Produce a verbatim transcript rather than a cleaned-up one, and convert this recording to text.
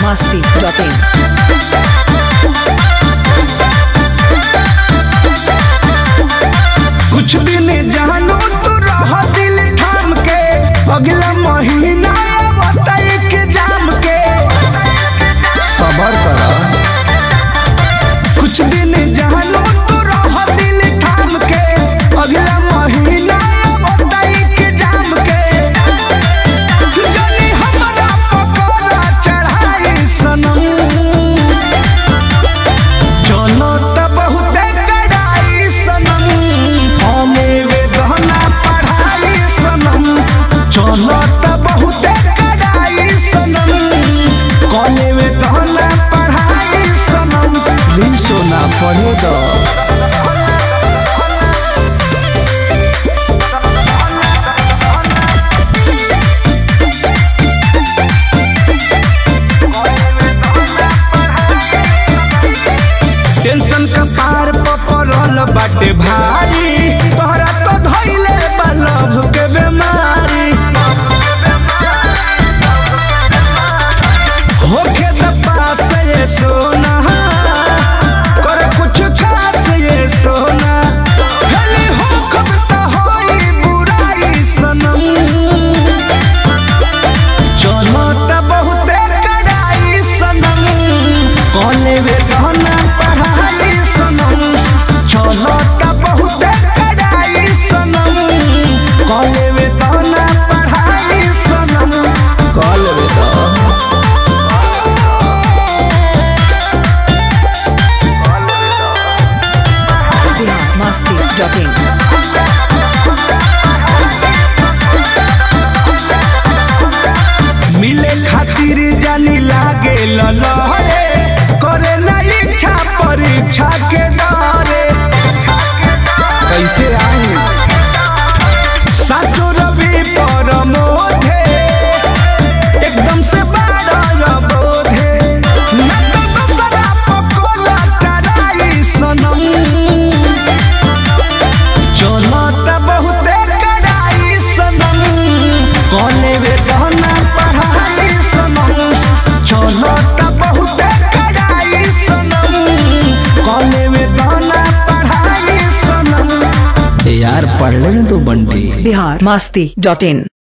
मस्ती dot इन। कुछ दिन जानो तो रह दिल थाम के, अगला महीना बताई के जाम के सबर करा। कुछ दिन जानो तो रह दिल थाम के, अगला महीना बताई के जाम के। जनी हमरा पकोड़ा चढ़ाई सनम, चलो त बहुते कड़ाई सनम, हमें वे गहना पढ़ाई सनम। चलो त बहुते कड़ाई सनम, कॉले वे गहना पढ़ाई सनम। भी सोना पढ़े दो टेंशन का पार पपरल बाटे भारी, तोहरा तो धइले बा लव के बीमारी। होखे द पास ये सोना, कर कुछ खास ये सोना। भले हो कब त होई बुराई सनम, चलो त बहुते कड़ाई सनम, कॉले वे गहना पढ़ाई सनम। चलो त बहुते कड़ाई सनम, कॉले वे गहना पढ़ाई सनम। कॉले वे मस्ती डॉट इन। मिले खातिर जानी लागे ललहरे, करे ना इच्छा परीक्षा के डरे। कैसे आई साचो रवि पर मोधे, एकदम से बाड़ा बोधे। ना तो दूसरा पकोड़ा चढ़ाई सनम, चलो त बहुते कड़ाई सनम, कॉले वे गहना पढ़ाई सनम। चलो त बहुते कड़ाई सनम, कॉले वे गहना पढ़ाई सनम। यार पढ़ ले तो बंटी। बिहार मस्ती डॉट इन।